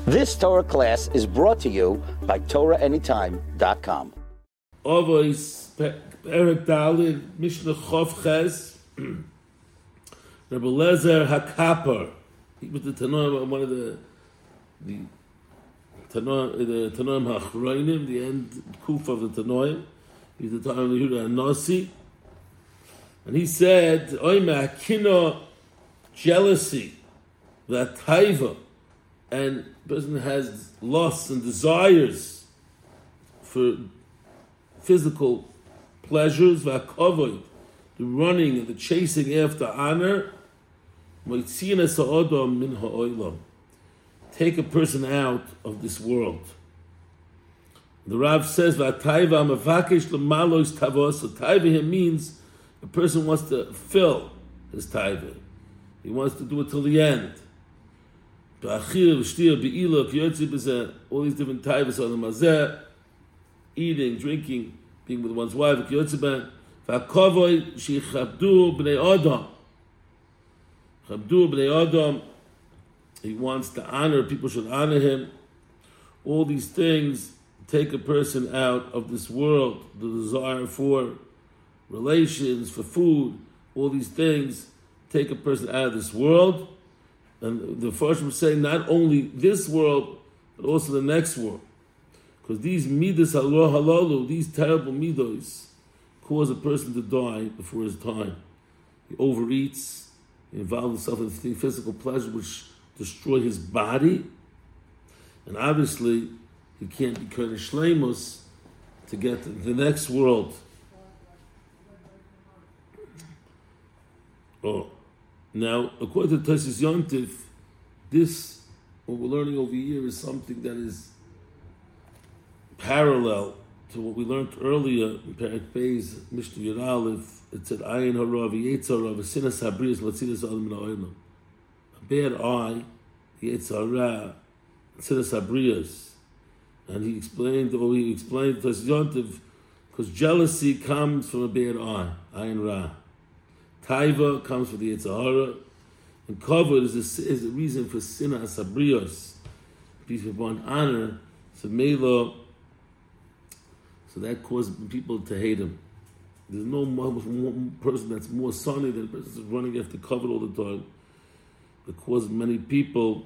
This Torah class is brought to you by TorahAnytime.com. Avos Perek Daled Mishnah Chof Ches Rabbi Lezer HaKapar. He was the Tanoim, one of the Tanoim HaChroinim, the end Kuf of the Tanoim. He's the Tanoim Yehuda HaNasi. And he said, Oima Kino, jealousy, that taiva, and the person has lusts and desires for physical pleasures, v'akovod, the running and the chasing after honor, take a person out of this world. The Rav says, v'ataiva mavakesh l'malos tavos. So taiva here means a person wants to fill his taiva. He wants to do it till the end. All these different taivas on the mazeh, eating, drinking, being with one's wife, he wants to honor, people should honor him. All these things take a person out of this world, the desire for relations, for food, all these things take a person out of this world. And the first was saying not only this world, but also the next world. Because these midas halalu, these terrible midas, cause a person to die before his time. He overeats, he involves himself in physical pleasure which destroy his body. And obviously, he can't be kind of shleimus to get to the next world. Oh. Now, according to Tosfos Yontif, this, what we're learning over here, is something that is parallel to what we learned earlier in Perek Beis, Mishnah Yud Aleph. It said, Ayin hara v'yetzer hara v'sinas habriyas l'tzilas adam min ha'olam. A bad eye, yetzer hara, sinas habriyas. And he explained Tosfos Yontif, because jealousy comes from a bad eye, Ayin ra. Taiva comes from the Yetzer Hara, and kavod is a reason for sinas habriyos, peace upon honor. So mela, so that causes people to hate him. There's no person that's more sunny than a person that's running after kavod all the time. That causes many people,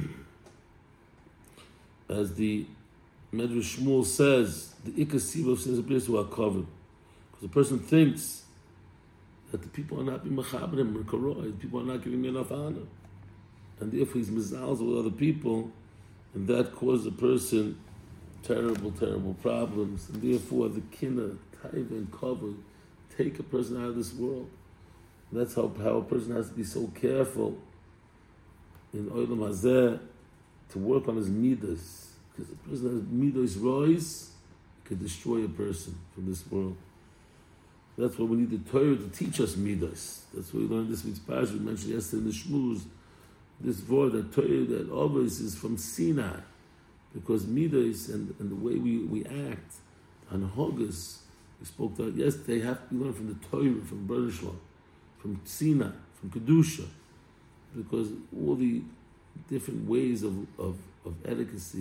as the Medrash Shmuel says, the ikasiv of sinas habriyos who are kavod, because the person thinks that the people are not being mechaber him or karoi, people are not giving me enough honor, and therefore he's mezalzel with other people, and that causes a person terrible problems, and therefore the kinna, taiva, and kavod take a person out of this world. And that's how a person has to be so careful in olam hazeh to work on his midas, because a person has midas rois, can destroy a person from this world. That's why we need the Torah to teach us midas. That's why we learned this week's parasha. We mentioned yesterday in the Shmuz, this word, that Torah, that always is from Sinai, because midas and the way we act, on Hogus, we spoke about yesterday, have to be learned from the Torah, from Brother Shalom, from Sinai, from Kedusha, because all the different ways of etiquette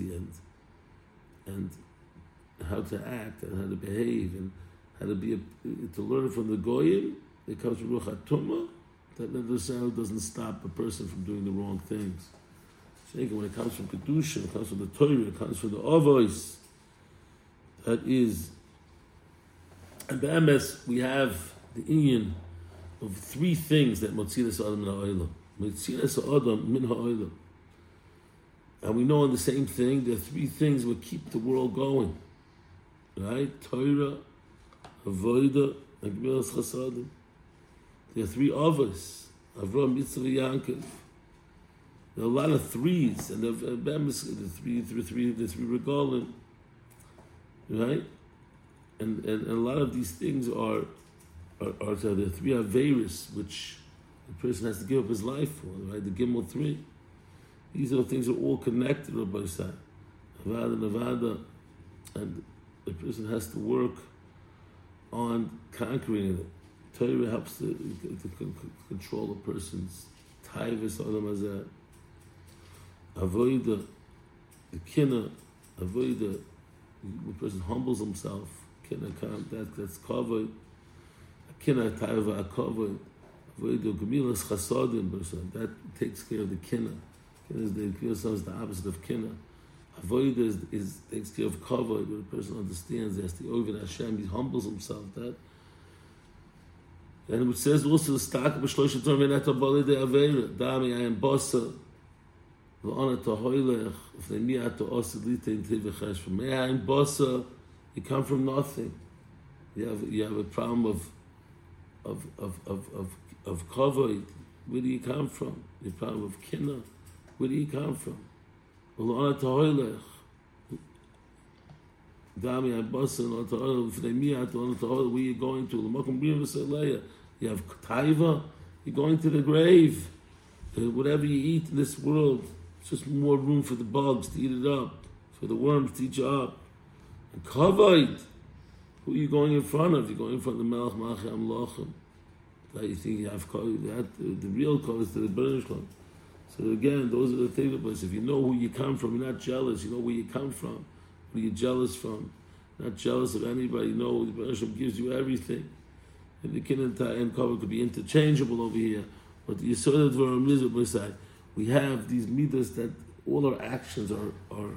and how to act and how to behave and how to learn from the goyim, it comes from Ruach HaTumah, that necessarily doesn't stop a person from doing the wrong things. When it comes from Kedusha, it comes from the Torah, it comes from the Avos, that is, and B'emes, we have the inyan of three things that Motzilas Adam min ha'olam. Motzilas Adam min ha'olam. And we know on the same thing, there are three things that keep the world going. Right? Torah, Avodah, and Gemilas Chasadim. There are three Avos, Avram, Yitzchak, Yankov. There are a lot of threes, and the three regalim, right? And a lot of these things are the three Averis, which the person has to give up his life for, right? The Gimel 3. These are the things that are all connected, Rabbi Sa. Avada, and the person has to work on conquering it. Torah helps to control a person's taivas olam hazeh. Avodah the kinna, avoida, the person humbles himself, kinna that's covered, kinna taiva covered, avoida gemilas chasadim, that takes care of the kinna. Kinna is the opposite of kinna. Avoida takes care of covered, where the person understands that's the Ovid Hashem, he humbles himself, that. And it says also the stak b'shloisha torah v'neta bali de avera dami ayim basa v'ana tahoylech v'nei mi'at ta'osid lita in tiv v'chesh from ayim basa you come from nothing. You have a problem of kavod. Where do you come from? The problem of kinna. Where do you come from? V'ana tahoylech dami ayim basa v'ana tahoylech v'nei mi'at v'ana tahoylech. Where are you going to? L'makom b'rim v'seleya. You have taiva, you're going to the grave. Whatever you eat in this world, it's just more room for the bugs to eat it up, for the worms to eat you up. And kavod, who are you going in front of? You're going in front of the Melech Malchei Amlachim. That you think you have kavod, the real kavod is to the Bnei Shalom. So again, those are the things. If you know who you come from, you're not jealous. You know where you come from. Who you're jealous from. Not jealous of anybody. You know the Bnei Shalom gives you everything. And the kinna and kavod could be interchangeable over here. But the Yesod of Dvarim is side. We have these midas that all our actions are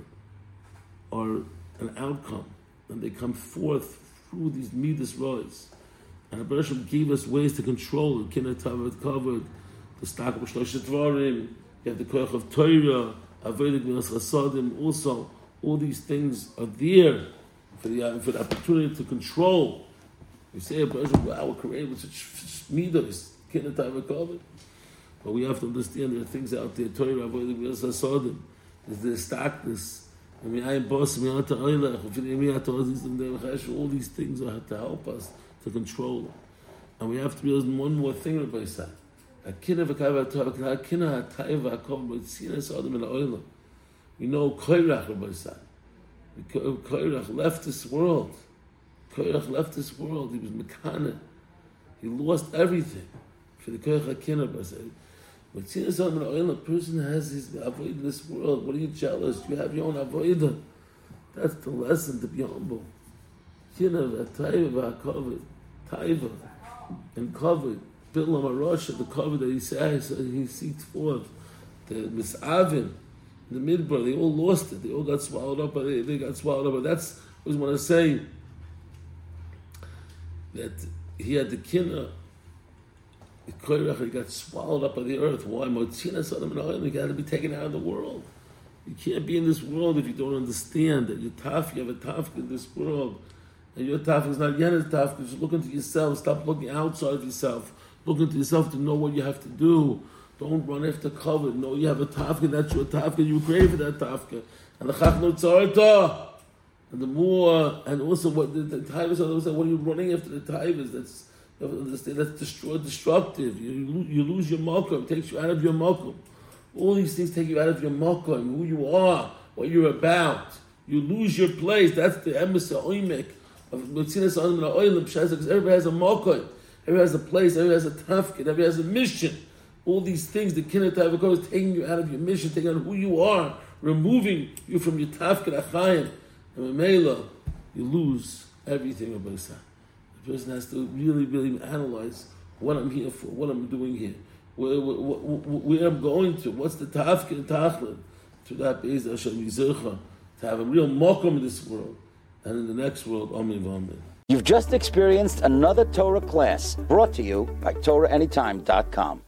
an outcome, and they come forth through these midas rois. And the Bereshit gave us ways to control it. Kinna kavod, the stak b'shloisha dvarim. You have the koach of Torah, avodah gemilas chasadim. Also, all these things are there for the opportunity to control. We say a person, wow, we're created with such midas, kinna kavod. But we have to understand there are things out there. Torah, avodah gemilas chasadim. There's the starkness. I mean, I am boss. All these things are to help us to control. And we have to realize one more thing, Rabbi said. We know Korach, Rabbi said. Korach left this world. Korach left this world. He was mekane. He lost everything for the Korach HaKinah, Rabbi said. But a person has his avodah in this world. What are you jealous? You have your own avodah. That's the lesson, to be humble. Kinah, taiva, kavod, taiva, and kavod. Bilam Arasha, the kavod that he says, he seeks forth. The misavim, the midbar, they all lost it. They all got swallowed up. They got swallowed up. But that's what I want to say. That he had the kinah. The Korach, he got swallowed up by the earth. Why? He got to be taken out of the world. You can't be in this world if you don't understand that you have a tafka in this world. And your tafka is not Yena's tafka. Just look into yourself. Stop looking outside of yourself. Look into yourself to know what you have to do. Don't run after cover. Know you have a tafka. That's your tafka. You crave for that tafka. And the chachno tzarta. And the more, and also what the taivas are, what are you running after the taivas? That's destructive. You lose your makom. It takes you out of your makom. All these things take you out of your makom. Who you are, what you're about. You lose your place. That's the emissary oimek of Metzinas Adam and Oilim. Because everybody has a makom. Everybody has a place. Everybody has a tafkid. Everybody has a mission. All these things, the kinah tavakot is taking you out of your mission, taking out who you are, removing you from your tafkid achayim. And Mamela, you lose everything about yourself. The person has to really, really analyze what I'm here for, what I'm doing here, where I'm going to, what's the tafkid and tachlin. To that Be'ez Hashem Yizircha, to have a real mokum in this world, and in the next world, Amen v'Amen. You've just experienced another Torah class brought to you by TorahAnytime.com.